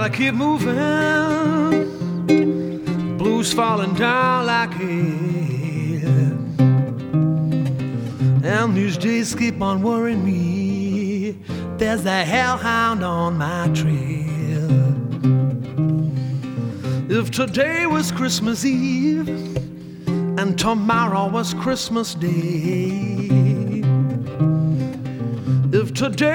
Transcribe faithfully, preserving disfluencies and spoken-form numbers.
gotta keep moving. Blues falling down like hail, and these days keep on worrying me. There's a hellhound on my trail. If today was Christmas Eve and tomorrow was Christmas Day, if today